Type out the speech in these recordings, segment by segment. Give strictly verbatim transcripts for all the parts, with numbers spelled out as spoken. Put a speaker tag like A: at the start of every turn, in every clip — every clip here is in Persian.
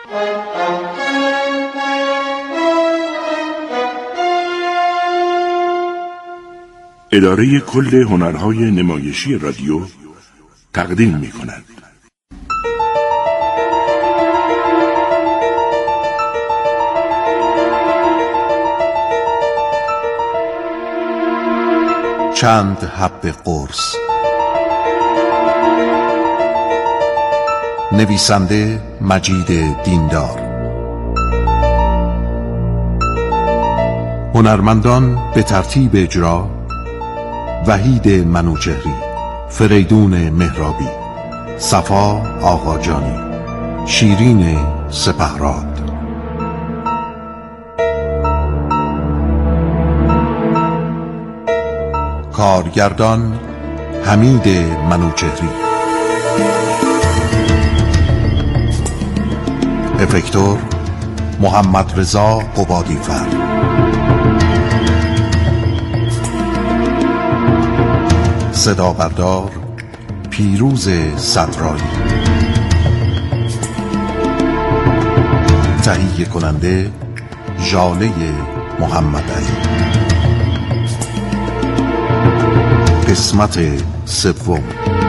A: اداره کل هنرهای نمایشی رادیو تقدیم می کند.
B: چند حب قرص. نویسنده مجید دیندار. هنرمندان به ترتیب اجرا: وحید منوچهری، فریدون مهرابی، صفا آقاجانی، شیرین سپهراد. کارگردان حمید منوچهری. افکتور محمد رضا قبادیفر. صدا بردار پیروز صدرایی. تهیه کننده ژاله محمد علی. قسمت سوم.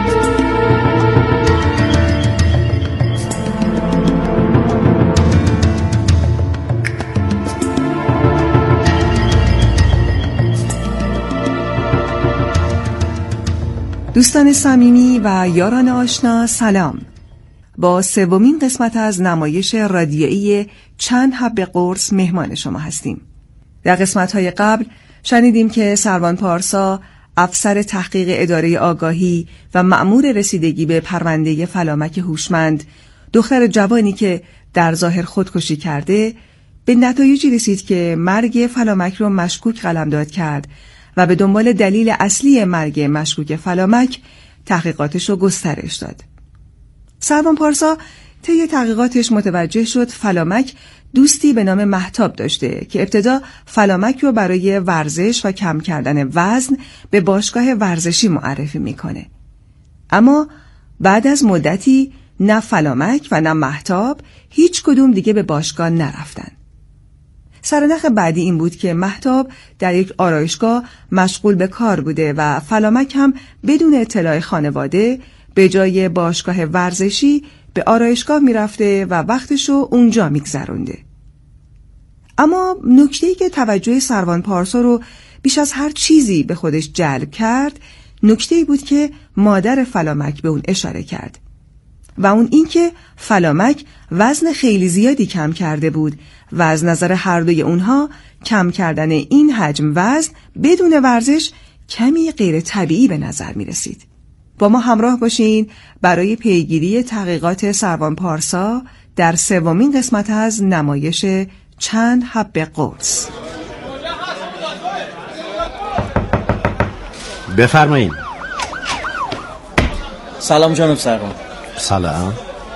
C: دوستان صمیمی و یاران آشنا سلام. با سومین قسمت از نمایش رادیویی چند حب قرص مهمان شما هستیم. در قسمت‌های قبل شنیدیم که سروان پارسا، افسر تحقیق اداره آگاهی و مأمور رسیدگی به پرونده فلامک هوشمند، دختر جوانی که در ظاهر خودکشی کرده، به نتایجی رسید که مرگ فلامک رو مشکوک قلمداد کرد و به دنبال دلیل اصلی مرگ مشکوک فلامک تحقیقاتش رو گسترش داد. سروان پارسا طی تحقیقاتش متوجه شد فلامک دوستی به نام مهتاب داشته که ابتدا فلامک رو برای ورزش و کم کردن وزن به باشگاه ورزشی معرفی میکنه. اما بعد از مدتی نه فلامک و نه مهتاب هیچ کدوم دیگه به باشگاه نرفتن. سرنخ بعدی این بود که مهتاب در یک آرایشگاه مشغول به کار بوده و فلامک هم بدون اطلاع خانواده به جای باشگاه ورزشی به آرایشگاه میرفته و وقتشو اونجا میگذرونده. اما نکته‌ای که توجه سروان پارسا رو بیش از هر چیزی به خودش جلب کرد، نکته‌ای بود که مادر فلامک به اون اشاره کرد و اون این که فلامک وزن خیلی زیادی کم کرده بود و از نظر هر دوی اونها کم کردن این حجم وزن بدون ورزش کمی غیر طبیعی به نظر می رسید. با ما همراه باشین برای پیگیری تحقیقات سروان پارسا در سومین قسمت از نمایش چند حب قرص.
D: بفرمایید.
E: سلام جناب سروان.
D: سلام.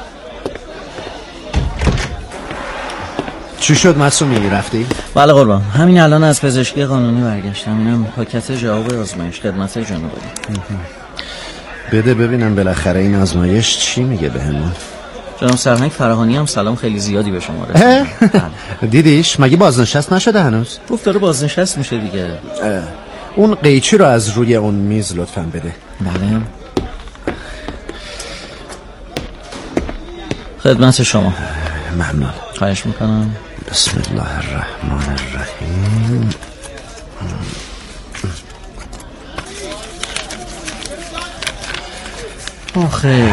D: چی شد معصومی، رفتی؟
E: بله قربان، همین الان از پزشکی قانونی برگشتم. اینم پاکت جواب آزمایش خدمت جناب عالی.
D: بده ببینم بالاخره این آزمایش چی میگه بهمون.
E: جناب سرهنگ فراهانی هم سلام خیلی زیادی به شما رسید.
D: دیدیش مگه بازنشست نشده هنوز؟
E: گفت داره بازنشست میشه دیگه.
D: اون قیچی رو از روی اون میز لطفاً بده.
E: بله. خدمت شما.
D: ممنون.
E: خواهش میکنم.
D: بسم الله الرحمن الرحیم.
E: آخه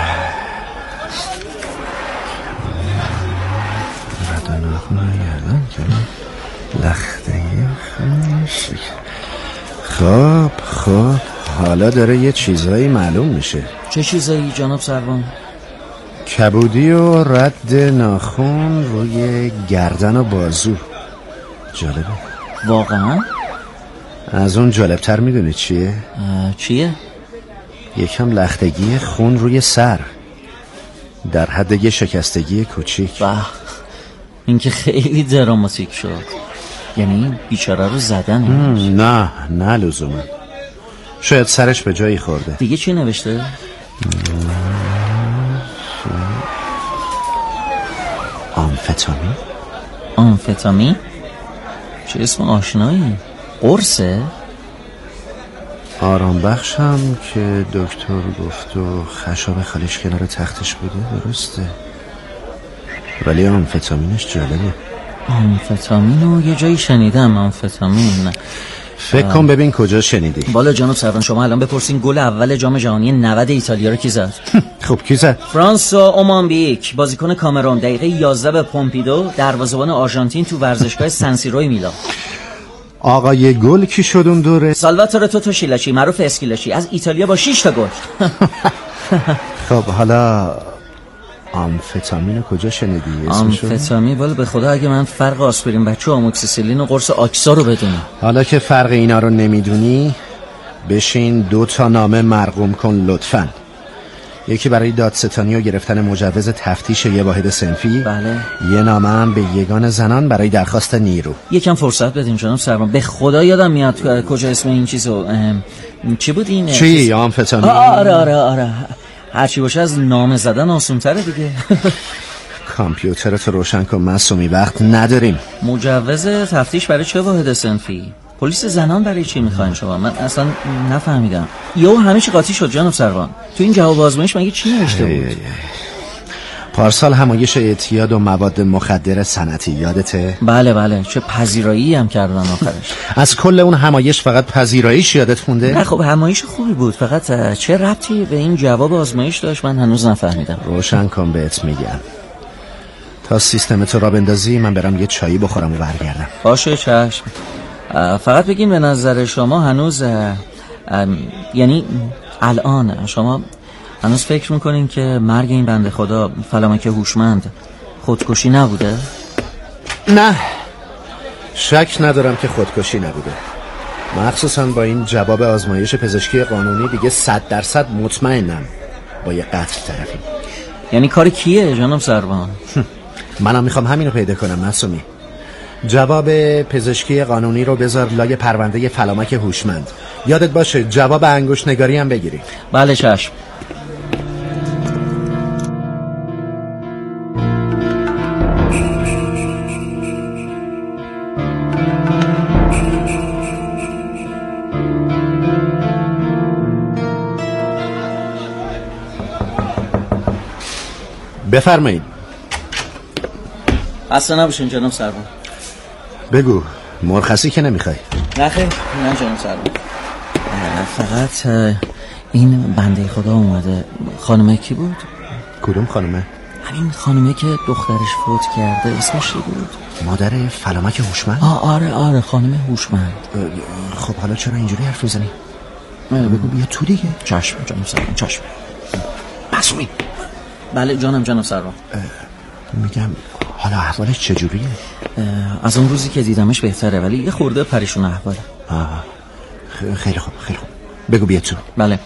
D: خب خب حالا داره یه چیزایی معلوم میشه.
E: چه چیزایی جناب سروان؟
D: کبودی و رد ناخن روی گردن و بازو. جالبه.
E: واقعا؟
D: از اون جالبتر میدونی چیه؟
E: چیه؟
D: یکم لختگی خون روی سر در حد یه شکستگی کوچیک.
E: باه، این که خیلی دراماتیک شد. یعنی بیچاره رو زدن؟
D: نه نه لزوما، شاید سرش به جایی خورده.
E: دیگه چی نوشته؟
D: آمفتامین؟
E: آمفتامین؟ چه اسم آشنایی؟ قرصه؟
D: آرام بخشم که دکتر گفت و خشاب خالیش کنار تختش بوده، درسته. ولی آمفتامینش جالبه.
E: آمفتامین رو یه جایی شنیدم. آمفتامین
D: فکر کن ببین کجا شنیدی.
E: بالا جناب سروان، شما الان بپرسین گل اول جام جهانی نود ایتالیا رو کی زد؟
D: خب کی زد؟
E: فرانسوا اومانبیک، بازیکن کامرون، دقیقه یازده به پومپیدو، دروازه‌بان آرژانتین تو ورزشگاه سنسیروی میلان.
D: آقای گل کی شد اون دوره؟
E: سالواتور توتوشیلاشی، معروف اسکیلاشی، از ایتالیا با شش تا گل.
D: خب حالا آمفتامین کجا شنیدی؟
E: آمفتامین والا به خدا اگه من فرق آسپرین بچه و آموکسیسیلین و قرص آکسا رو بدونم.
D: حالا که فرق اینا رو نمیدونی بشین دو تا نامه مرقوم کن لطفاً. یکی برای دادستانی و گرفتن مجوز تفتیش یه واحد صنفی.
E: بله.
D: یه نامه هم به یگان زنان برای درخواست نیرو.
E: یکم فرصت بدین جناب سروان. به خدا یادم میاد کجا اسم این چیزو چی بود این؟
D: چی؟ آمفتامین؟
E: آره آره آره هرچی باشه از نام زدن آسون تره دیگه.
D: کامپیوترتو روشن کن معصومی، وقت نداریم.
E: مجوز تفتیش برای چه واحد صنفی؟ پلیس زنان برای چی میخواین شما؟ من اصلا نفهمیدم. یهو همه چی قاطی شد جناب سروان. تو این جواب آزمایش مگه چی نوشته بود؟
D: پارسال همایش اعتیاد و مواد مخدر صنعتی یادته؟
E: بله بله، چه پذیرایی هم کردن آخرش.
D: از کل اون همایش فقط پذیراییش یادت مونده؟
E: نه خب همایش خوبی بود، فقط چه ربطی به این جواب آزمایش داشت من هنوز نفهمیدم.
D: روشن کن بهت میگم. تا سیستم تو را بندازی من برم یه چایی بخورم و برگردم.
E: باشه چشم. فقط بگین به نظر شما هنوز یعنی الان شما هنوز فکر میکنین که مرگ این بنده خدا فلامک هوشمند خودکشی نبوده؟
D: نه، شک ندارم که خودکشی نبوده. مخصوصا با این جواب آزمایش پزشکی قانونی دیگه صد درصد مطمئنم با یه قتل طرفیم.
E: یعنی کار کیه جناب سروان؟
D: منم میخوام همینو پیدا کنم معصومی. جواب پزشکی قانونی رو بذار لای پرونده فلامک هوشمند. یادت باشه جواب انگشت نگاری هم بگیری.
E: بله چشم.
D: بفرمایید.
E: اصلا نباشین جناب سروان.
D: بگو مرخصی که نمیخوای؟
E: نه خیر، نه جناب سروان. فقط این بنده خدا اومده. خانمه کی بود؟
D: کدوم خانمه؟
E: همین خانمه که دخترش فوت کرده، اسمش چی بود؟
D: مادر فلامک هوشمند؟
E: آه آره آره خانم هوشمند.
D: خب حالا چرا اینجوری حرف میزنی؟ بگو بیا تو دیگه.
E: چشم جناب سروان چشم.
D: معصومی.
E: بله جانم جناب سروان.
D: میگم حالا احوالش چجوریه؟
E: از اون روزی که دیدمش بهتره ولی یه خورده پریشون احواله.
D: آه. خیلی خوب خیلی خوب. بگو بیا تو.
E: بله.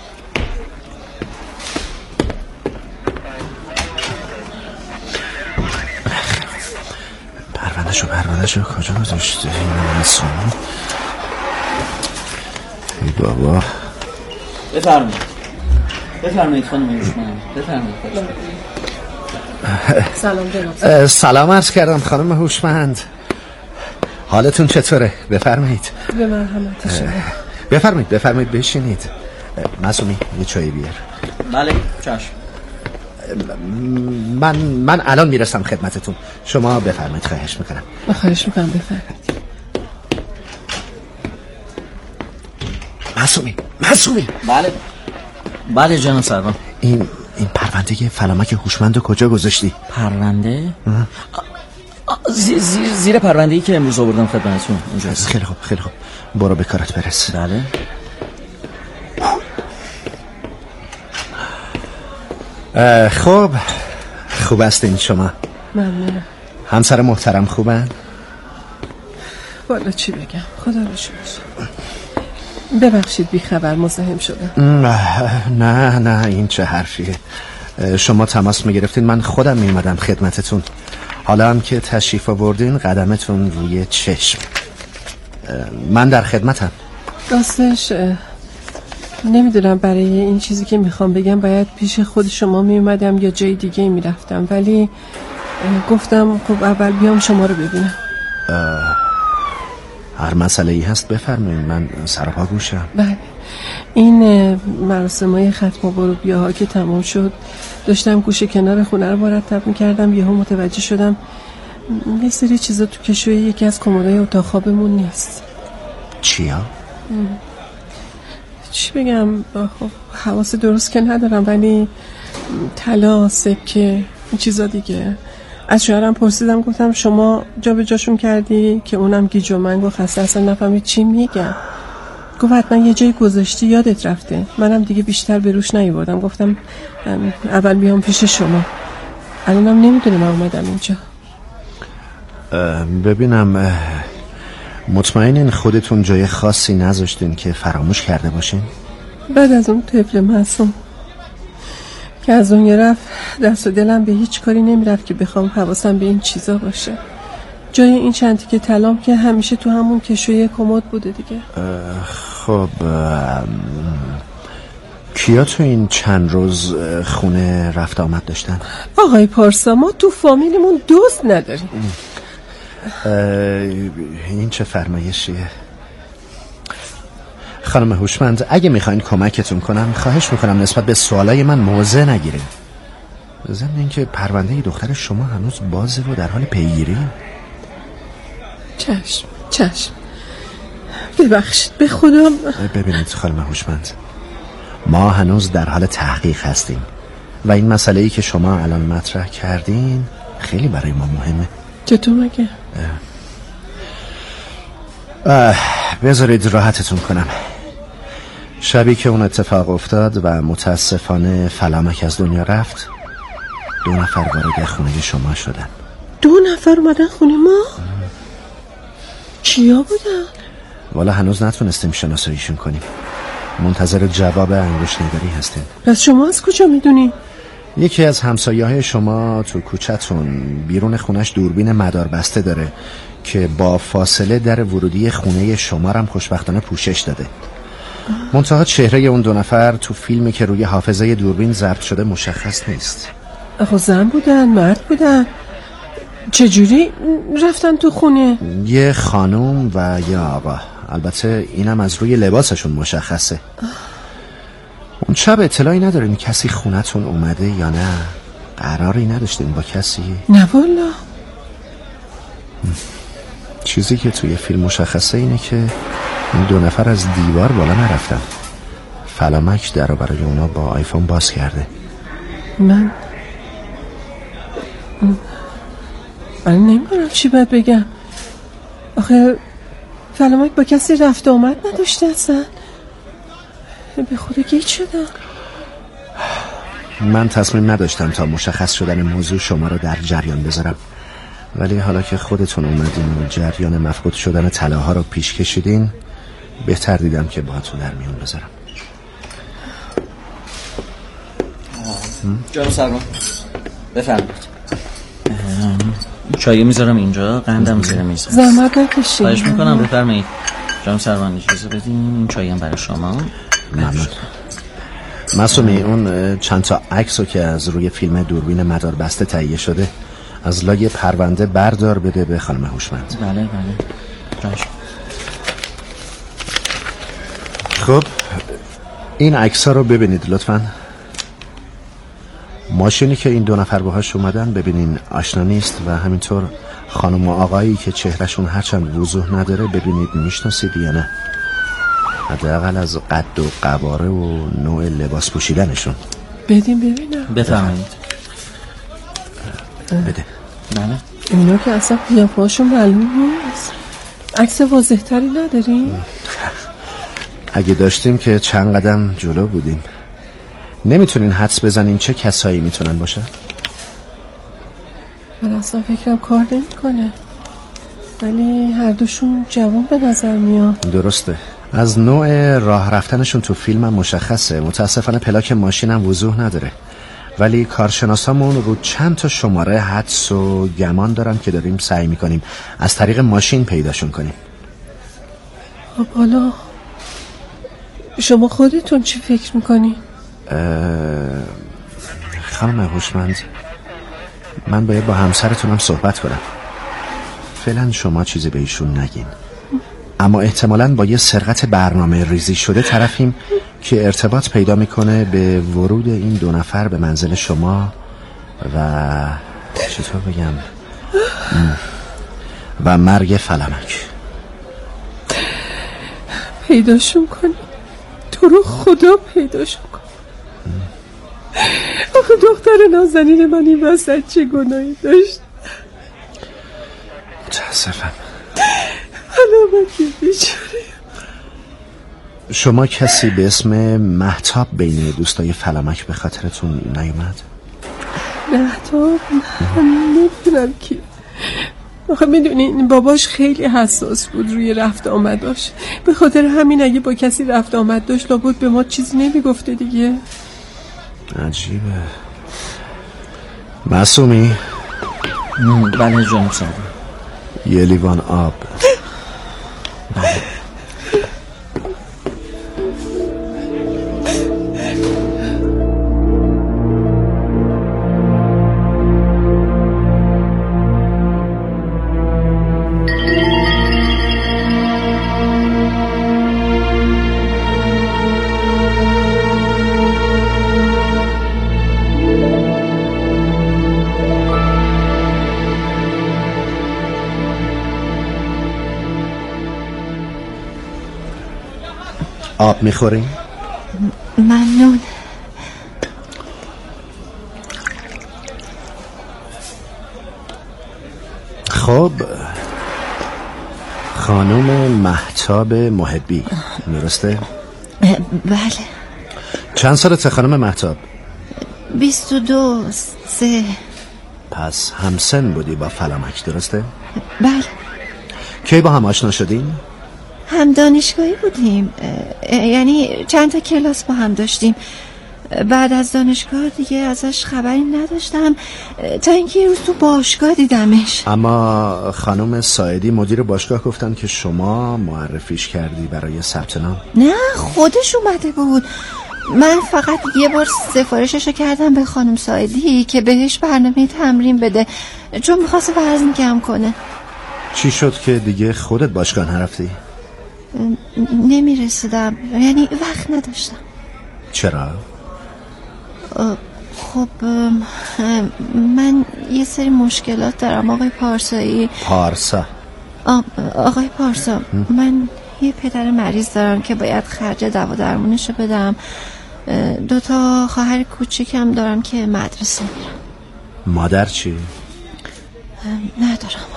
D: پرونده شو پرونده شو کجا گذاشته این مسئول؟ ای بابا.
E: بفرمایید بفرمایید خانم هوشمند. بفرمایید.
F: سلام جناب.
D: سلام عرض کردم خانم هوشمند. حالتون چطوره؟ بفرمایید.
F: به مرحمت شما.
D: بفرمایید بفرمایید بشینید. معصومی یه چایی بیار.
E: بله چشم.
D: من من الان میرسم خدمتتون. شما بفرمایید خواهش میکنم.
F: خواهش میکنم بفرمایید.
D: معصومی معصومی.
E: بله بله جناب سروان.
D: این این پرونده فلامک هوشمند رو کجا گذاشتی؟
E: پرونده؟ زیر, زیر, زیر پرونده ای که امروز آوردم خدمتتون اینجاست.
D: خیلی خوب خیلی خوب. برو به کارت برس.
E: بله.
D: خب خوب هستین شما؟
F: ممنونم.
D: همسر محترم خوبن؟
F: والا چی بگم، خدا رو شکر. ببخشید بی خبر مزاحم شدم.
D: نه نه این چه حرفیه. شما تماس میگرفتین من خودم میومدم خدمتتون. حالا هم که تشریف آوردین قدمتون روی چشم. من در خدمتم.
F: راستش نمیدونم برای این چیزی که میخوام بگم باید پیش خود شما میومدم یا جای دیگه میرفتم، ولی گفتم خب اول بیام شما رو ببینم.
D: هر مسئله ای هست بفرمایید، من سرپا گوشم.
F: بله، این مراسمای ختم غروبیه‌ها که تمام شد داشتم گوشه کنار خونه رو مرتب می‌کردم، یهو متوجه شدم یه سری چیزا تو کشوی یکی از کمدای اتاق خوابمون نیست.
D: چیا؟
F: چی بگم، خب حواس درست که ندارم، ولی طلا، سکه، این چیزا دیگه. از شوهرم پرسیدم، گفتم شما جا به جاشون کردی؟ که اونم گیج و منگ و خسته، اصلا نفهمید چی میگم. گفت حتما یه جای گذاشتی یادت رفته. منم دیگه بیشتر به روش نیاوردم، گفتم اول بیام پیش شما. الانم نمیدونم اومدم اینجا.
D: ببینم، مطمئنین خودتون جای خاصی نذاشتین که فراموش کرده باشین؟
F: بعد از اون طفل معصوم که از اون رفت، دست و دلم به هیچ کاری نمیرفت که بخوام حواسم به این چیزا باشه. جای این چند تیکه طلام که همیشه تو همون کشوی کمد بوده دیگه.
D: خب کیا تو این چند روز خونه رفت آمد داشتن؟
F: آقای پارسا، ما تو فامیلمون دوست نداریم.
D: این چه فرمایشیه؟ خانم هوشمند، اگه میخواین کمکتون کنم خواهش میکنم نسبت به سوالای من موضع نگیرین. ضمن اینکه پرونده دختر شما هنوز بازه و در حال پیگیری.
F: چشم چشم، ببخشید به خدا.
D: ببینید خانم هوشمند، ما هنوز در حال تحقیق هستیم و این مسئله ای که شما الان مطرح کردین خیلی برای ما مهمه.
F: چطور مگه؟
D: بذارید راحتتون کنم. شبی که اون اتفاق افتاد و متاسفانه فلامک از دنیا رفت، دو نفر وارد خونه شما شدن.
F: دو نفر اومدن خونه ما؟ کیا بودن؟
D: والا هنوز نتونستیم شناساییشون کنیم، منتظر جواب انگشت نگاری هستیم.
F: پس شما از کجا میدونی؟
D: یکی از همسایه‌های شما تو کوچه‌تون بیرون خونش دوربین مداربسته داره که با فاصله در ورودی خونه شما هم خوشبختانه پوشش داده. منتها چهره اون دو نفر تو فیلمی که روی حافظه دوربین ضبط شده مشخص نیست.
F: آخه زن بودن، مرد بودن؟ چجوری رفتن تو خونه؟
D: یه خانم و یه آقا، البته اینم از روی لباسشون مشخصه. اون شب اطلاعی ندارین کسی خونتون اومده یا نه؟ قراری نداشتین با کسی؟
F: نه والا.
D: چیزی که توی فیلم مشخصه اینه که این دو نفر از دیوار بالا نرفتن. فلامک در رو برای اونا با آیفون باز کرده.
F: من من نمیدونم چی باید بگم. آخه فلامک با کسی رفت آمد نداشته اصلا. به خدا گیج شدم.
D: من تصمیم نداشتم تا مشخص شدن موضوع شما رو در جریان بذارم، ولی حالا که خودتون اومدین و جریان مفقود شدن طلاها رو پیش کشیدین، بهتر دیدم که باهاتون در میون بذارم.
E: جناب سرمان بفرمایید. چایی میذارم اینجا، قندم زیر میز.
F: زحمت نکشید.
E: خواهش میکنم بفرمایید. جناب سرمان اجازه بدین این چایی هم برای شما.
D: ممنون. معصومی، اون چند تا عکسو که از روی فیلم دوربین مداربسته تهیه شده از لای پرونده بردار بده به خانم هوشمند.
E: بله بله. راش.
D: خب این عکس‌ها رو ببینید لطفاً. ماشینی که این دو نفر باهاش اومدن ببینین آشنا نیست و همینطور خانم و آقایی که چهرهشون هرچند وضوح نداره ببینید میشناسید یا نه، حداقل از قد و قواره و نوع لباس پوشیدنشون.
F: بدیم ببینم.
E: بفرمایید.
D: بده.
E: بله.
F: اینا که اصلا قیافه‌هاشون معلوم نیست. عکس واضح‌تری نداریم؟
D: اگه داشتیم که چند قدم جلو بودیم. نمیتونین حدس بزنین چه کسایی میتونن باشن؟
F: من اصلا فکرم کار نمی‌کنه، ولی هر دوشون جوان به نظر میاد.
D: درسته. از نوع راه رفتنشون تو فیلم هم مشخصه. متاسفانه پلاک ماشین هم وضوح نداره، ولی کارشناسامون رو چند تا شماره حدس و گمان دارن که داریم سعی میکنیم از طریق ماشین پیداشون کنیم.
F: خب حالا شما خودتون چی فکر میکنی؟
D: خانم هوشمند، من باید با همسرتونم صحبت کنم. فعلا شما چیزی به ایشون نگین، اما احتمالاً با یه سرقت برنامه ریزی شده طرفیم که ارتباط پیدا میکنه به ورود این دو نفر به منزل شما و چطور بگم و مرگ فلمک.
F: پیداشون کنی، تو رو خدا پیداشون کن. آخه دختر نازنین من این وسط چه گناهی داشت؟
D: متاسفم.
F: فلمکی بیچاره.
D: شما کسی به اسم مهتاب بین دوستای فلمک به خاطرتون نیومد؟
F: مهتاب؟ نمیدونم کی. آخه میدونین باباش خیلی حساس بود روی رفت آمداش، به خاطر همین اگه با کسی رفت آمد داشت لابد به ما چیزی نمیگفته دیگه.
D: عجیبه. معصومی؟
E: بله جناب سعدی.
D: یه لیوان آب.
E: بله.
D: آب میخوریم؟
G: ممنون.
D: خب خانم مهتاب محبی، درسته؟
G: بله.
D: چند سالته خانم مهتاب؟
G: بیست و دو سه.
D: پس همسن بودی با فلمک، درسته؟
G: بله.
D: کی با هم آشنا شدین؟
G: هم دانشگاهی بودیم، یعنی چند تا کلاس با هم داشتیم. بعد از دانشگاه دیگه ازش خبری نداشتم تا اینکه یه روز تو باشگاه دیدمش.
D: اما خانم ساعدی مدیر باشگاه گفتن که شما معرفیش کردی برای ثبت نام؟
G: نه، خودش اومده بود. من فقط یه بار سفارششو کردم به خانم ساعدی که بهش برنامه تمرین بده، چون میخواست وزن کم کنه.
D: چی شد که دیگه خودت باشگاه نرفتی؟
G: نمیرسیدم، یعنی وقت نداشتم.
D: چرا؟
G: خب من یه سری مشکلات دارم آقای پارسایی.
D: پارسا؟
G: آقای پارسا، من یه پدر مریض دارم که باید خرج دوا درمونشو بدم. دوتا خواهر کوچیکم دارم که مدرسه میرم.
D: مادر چی؟
G: ندارم.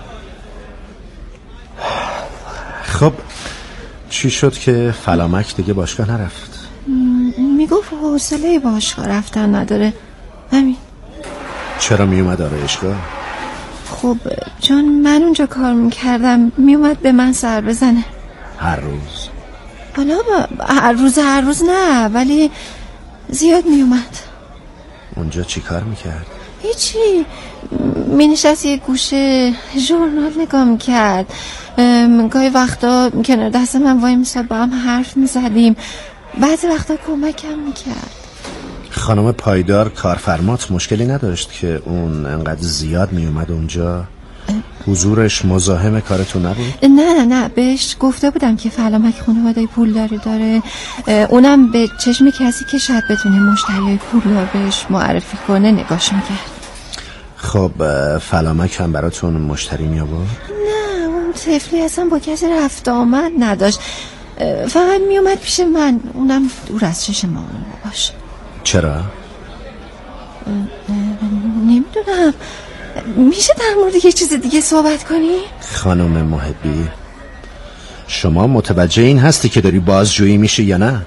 D: خب چی شد که فلامک دیگه باشگاه نرفت؟
G: میگفت حوصله باشگاه رفتن نداره، همین.
D: چرا میومد آرایشگاه؟
G: خب چون من اونجا کار میکردم میومد به من سر بزنه.
D: هر روز؟
G: حالا هر روز هر روز نه، ولی زیاد میومد.
D: اونجا چی کار میکرد؟
G: هیچی، مینشست یه گوشه ژورنال نگاه میکرد، گاهی وقتا کنار دست من وای میساد، با هم حرف میزدیم، بعضی وقتا کمکم میکرد.
D: خانم پایدار کارفرمات مشکلی نداشت که اون انقدر زیاد میومد اونجا؟ حضورش مزاحم کارتون نبود؟
G: نه نه نه، بهش گفته بودم که فلامک خانواده پولداری داره، اونم به چشم کسی که شاید بتونه مشتریای پولدار بهش معرفی کنه نگاش میکرد.
D: خب فلامک هم براتون مشتری می آورد؟
G: نه، اون طفلی اصلا با کسی رفت آمد نداشت، فقط می اومد پیش من، اونم دور از چشم ما باشه.
D: چرا؟
G: نمیدونم، میشه در مورد یه چیز دیگه صحبت کنی؟
D: خانم محبی، شما متوجه این هستی که داری بازجویی میشه یا نه؟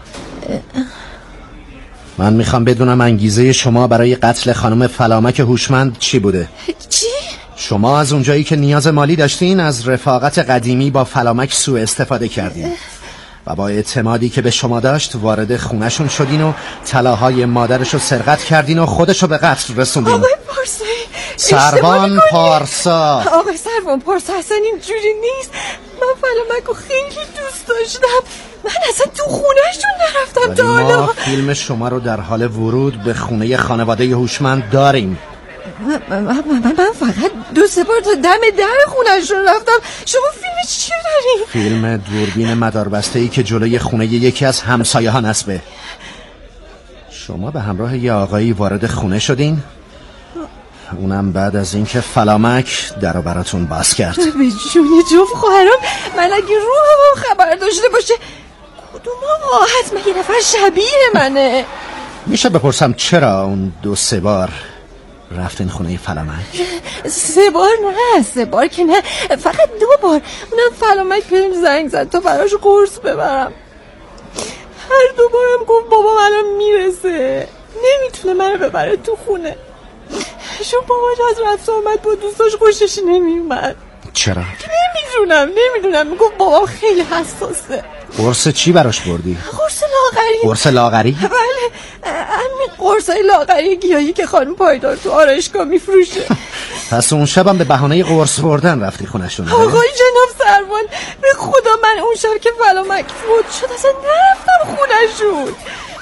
D: من میخوام بدونم انگیزه شما برای قتل خانم فلامک هوشمند چی بوده؟
G: چی؟
D: شما از اونجایی که نیاز مالی داشتین از رفاقت قدیمی با فلامک سوء استفاده کردین و با اعتمادی که به شما داشت وارد خونشون شدین و طلاهای مادرشو سرقت کردین و خودشو به قتل رسوندین.
G: آقای پارسا،
D: سروان پارسا.
G: آقای سروان پارسا، اصلا اینجوری نیست. من فلامکو خیلی دوست داشتم، من اصلا تو خونهشون نرفتم تا حالا.
D: ما فیلم شما رو در حال ورود به خونه خانواده هوشمند داریم.
G: من, من, من, من فقط دو سه بار تا دم در خونه‌شون رفتم. شما فیلم چی دارین؟
D: فیلم دوربین مداربسته‌ای که جلوی خونه یکی از همسایه ها نصبه. شما به همراه یه آقایی وارد خونه شدین؟ اونم بعد از اینکه فلامک درو براتون باز کرد.
G: به جون جفت خواهرام، من اگه روحم خبر داشته باشه کدوم آقا؟ حتما یه نفر شبیه منه.
D: میشه بپرسم چرا اون دو سه بار رفتین خونه فلامک؟
G: سه بار نه، سه بار که نه، فقط دو بار. اونم فلامک بهم زنگ زد تا براش قرص ببرم. هر دو بارم گفت بابا الان میرسه، نمیتونه منو ببره تو خونه، چون باباش از رفت آمد با دوستاش خوشش نمیومد.
D: چرا؟
G: نمیدونم نمیدونم میگفت بابام خیلی حساسه.
D: قرص چی براش بردی؟
G: قرص لاغری.
D: قرص لاغری؟
G: بله، همین قرصای لاغری گیاهی که خانم پایدار تو آرایشگاه میفروشه.
D: پس اون شبم به بهانه قرص بردن رفتی خونشون؟
G: آقای جناب سروان، به خدا من اون شب که فلامک فوت شد اصلا نرفتم خونشون.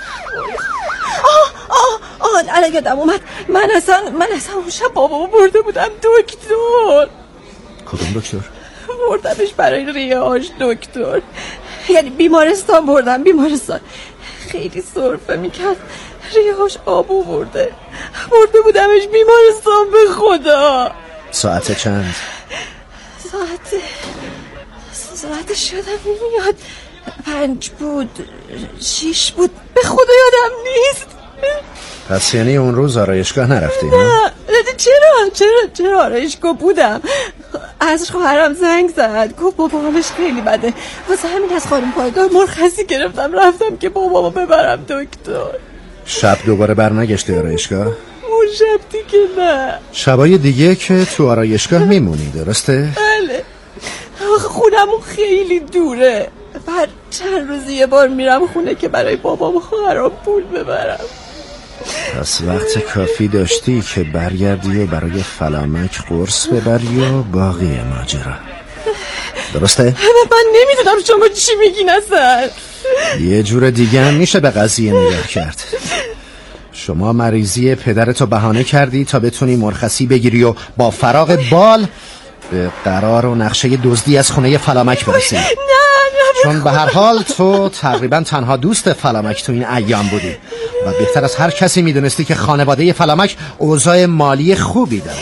G: آه آه آه الان یادم اومد، من اصلا من اصلا اون شب بابامو برده بودم دکتر.
D: کدوم دکتر؟
G: بردمش برای ریه‌هاش دکتر، یعنی بیمارستان بردم، بیمارستان. خیلی سرفه میکرد، ریه‌هاش آب آورده، برده بودمش بیمارستان. به خدا
D: ساعت چند؟
G: ساعت ساعت شدم نمیاد، پنج بود، شیش بود، به خدا یادم نیست.
D: پس یعنی اون روز آرایشگاه نرفتی؟
G: نه نه چرا چرا چرا آرایشگاه بودم. از خواهرم زنگ زد، گفت بابا حالش خیلی بده، واسه همین از خانم پایدار مرخصی گرفتم رفتم که بابامو ببرم دکتر.
D: شب دوباره برنگشتی آرایشگاه؟
G: اون شب دیگه نه.
D: شبای دیگه که تو آرایشگاه میمونی درسته؟
G: بله، خونمون خیلی دوره، بعد چند روزی یه بار میرم خونه که برای بابام و خواهرام پول ببرم.
D: پس وقت کافی داشتی که برگردی و برای فلامک قرص ببری و باقی ماجرا، درسته؟
G: من نمیدونم شما چی میگین اصلا.
D: یه جور دیگه هم میشه به قضیه نگاه کرد. شما مریضی پدرتو بهانه کردی تا بتونی مرخصی بگیری و با فراغ بال به قرار و نقشه دزدی از خونه فلامک برسی.
G: نه نه
D: چون به هر حال تو تقریبا تنها دوست فلامک تو این ایام بودی و بهتر از هر کسی میدونستی که خانواده فلامک اوضاع مالی خوبی داره.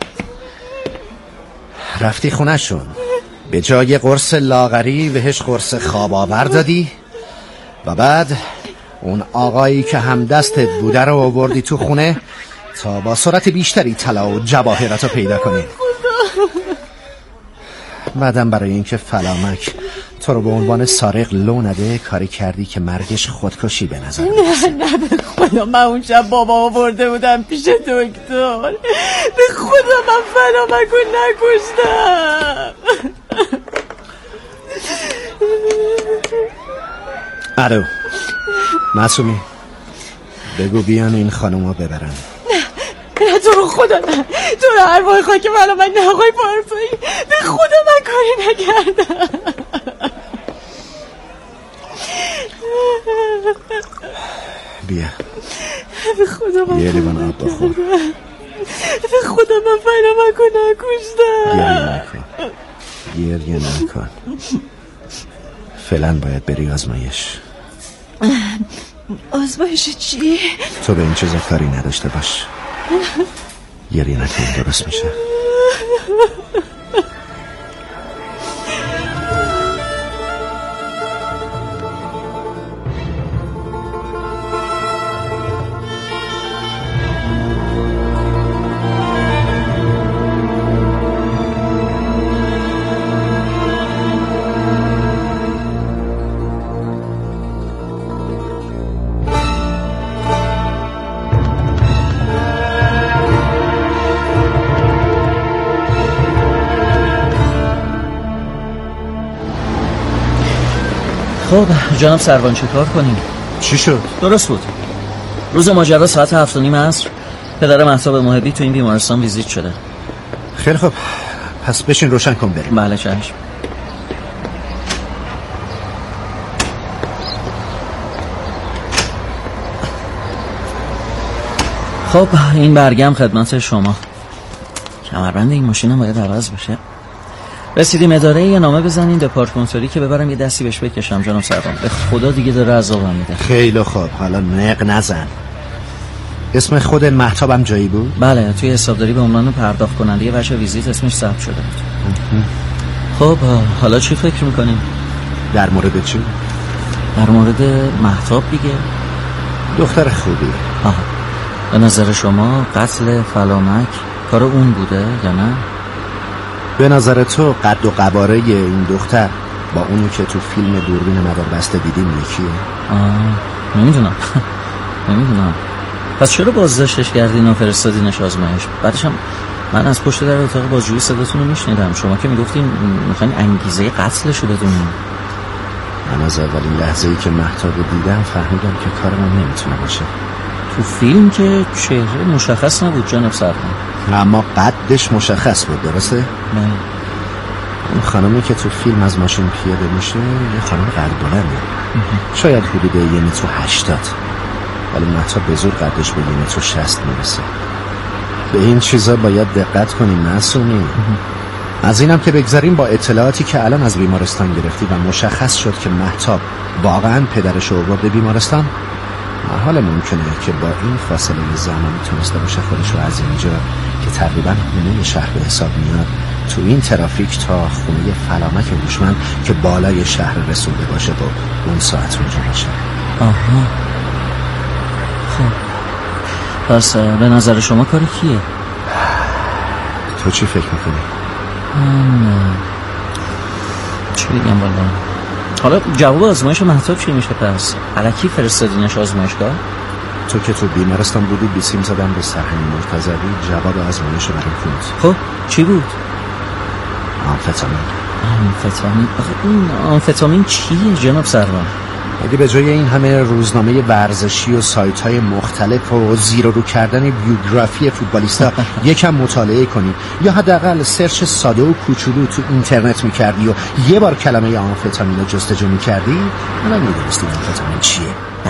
D: رفتی خونهشون، به جای قرص لاغری بهش قرص خواب آور دادی و بعد اون آقایی که هم دستت بوده رو آوردی تو خونه تا با سرعت بیشتری طلا و جواهرات رو پیدا کنی. بعدم برای اینکه فلامک تو رو به عنوان سارق لو نده کاری کردی که مرگش خودکشی به نظر
G: نه نه به خدا من اون شب بابا برده بودم پیش دکتر. به خدا من فلامک رو نکشتم.
D: الو معصومی، بگو بیان این خانومو ببرن.
G: نه تو رو خدا نه، تو رو ارواح خاک فلامک نه آقای پارسایی، به خدا من کاری نکردم.
D: بیا
G: به خدا من
D: یه لیوان آب بخور.
G: به خدا من فلامک رو نکشتم.
D: گریه نکن، گریه نکن، فعلا باید بری آزمایش.
G: آزمایش چی؟
D: تو به این چیزا کاری نداشته باش، گریه نکن، درست میشه.
E: خب جناب سروان چه کار کنیم؟
D: چی شد؟
E: درست بود، روز ماجرا ساعت هفت و نیم عصر پدر مهتاب محبی تو این بیمارستان ویزیت شده.
D: خیلی خب، پس بشین روشن کن بریم.
E: بله چشم. خب این برگم خدمت شما. کمربند این ماشین هم باید عوض بشه. رسیدیم اداره، یه نامه بزنین دپارتمنتاری که ببرم یه دستی بهش بکشم جناب سروان. به خدا دیگه داره عذابم میده.
D: خیلی خوب، حالا نق نزن. اسم خود مهتابم جایی بود؟
E: بله، توی حسابداری به عنوان پرداخت کننده وجه ویزیت اسمش ثبت شده بود. خب حالا چی فکر میکنیم؟
D: در مورد چی؟
E: در مورد مهتاب دیگه.
D: دختر خوبی.
E: آها. به نظر شما قتل فلامک کار اون بوده یا نه؟
D: به نظر تو قد و قواره این دختر با اونی که تو فیلم دوربین مدار بسته دیدیم یکیه؟
E: آه نمیدونم نمیدونم پس چرا بازداشتش کردین و فرستادینش آزمایش؟ بعدش هم من از پشت در اتاق بازجویی صداتون رو میشنیدم. شما که میگفتین میخواین انگیزه قتلش رو بدونین.
D: من از اولین لحظه ای که مهتاب رو دیدم فهمیدم که کار من نمیتونه باشه.
E: تو فیلم که چهره مشخص نبود جناب سروان،
D: اما قدش مشخص بود. درسته؟
E: نه.
D: اون خانمی که تو فیلم از ماشین پیاده میشه یه خانم قد بلنده، شاید حدود یه متر و هشتاد، ولی مهتاب به زور قدش به یه متر و شست میرسه. به این چیزا باید دقت کنیم معصومی. از اینم که بگذاریم، با اطلاعاتی که الان از بیمارستان گرفتی و مشخص شد که مهتاب واقعا پدرش رو آورده بیمارستان، محال ممکنه که با این فاصله زمانی تونسته باشه خودش رو از اینجا که تقریبا خونه شهر به حساب میاد تو این ترافیک تا خونه فلامک هوشمند که بالای شهر رسونده باشه و اون ساعت اونجا باشه.
E: آها. خب پس به نظر شما کار کیه؟
D: تو چی فکر میکنی؟
E: من چی بگم والا. حالا جواب آزمایش مهتاب چی میشه پس؟ الکی فرستادینش آزمایشگاه؟
D: تو که تو بیمارستان بودی بیسیم زدم به سرهنگ مرتضوی، جواب آزمایش رو برام خوند.
E: خب چی بود؟
D: آمفتامین.
E: آمفتامین؟ آخه این آمفتامین چیه جناب سروان؟
D: اگه به جای این همه روزنامه ورزشی و سایت های مختلف و زیر و رو کردن بیوگرافی فوتبالیستا یکم مطالعه کنی یا حداقل سرچ ساده و کوچولو تو اینترنت میکردی و یه بار کلمه آمفتامین رو جستجو میکردی، الان میدونستی آمفتامین چیه. بله.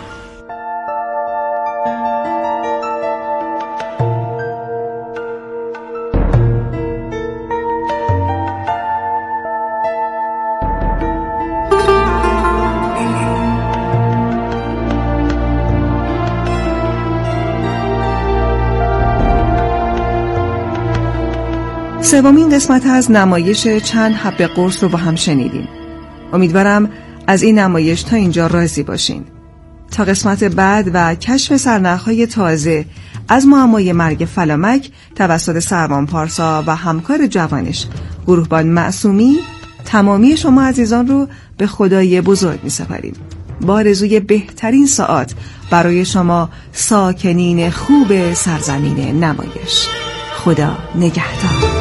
C: سومین قسمت از نمایش چند حبه قرص رو با هم شنیدیم. امیدوارم از این نمایش تا اینجا راضی باشین. تا قسمت بعد و کشف سرنخ‌های تازه از معمای مرگ فلامک توسط سروان پارسا و همکار جوانش گروهبان معصومی، تمامی شما عزیزان رو به خدای بزرگ می‌سپاریم. با آرزوی بهترین ساعات برای شما ساکنین خوب سرزمین نمایش. خدا نگهدار.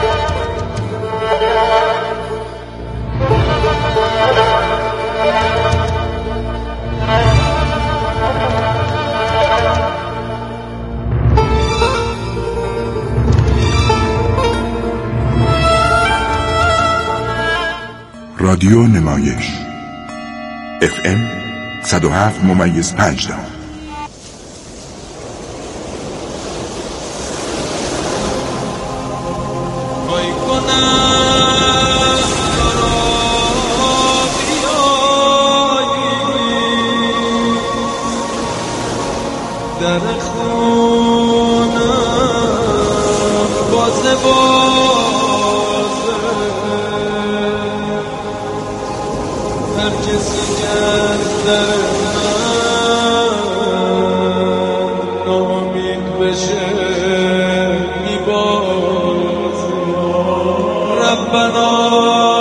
A: رادیو نمایش اف ام صد و هفت ممیز پنج دام.
H: در خونم بازه بازه هر کسی که در من نامید بشه میبازه. ربنا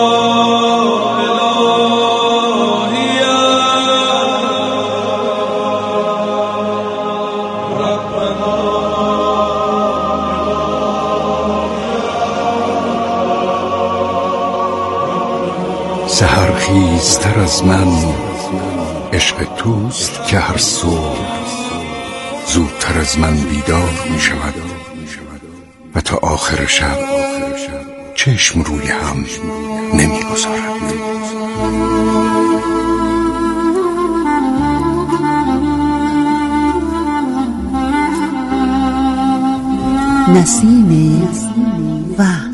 A: سحرخیزتر از من عشق توست که هر صبح زودتر از من بیدار می شود و تا آخر شب چشم روی هم نمی گذارد.
I: نسیم وصل.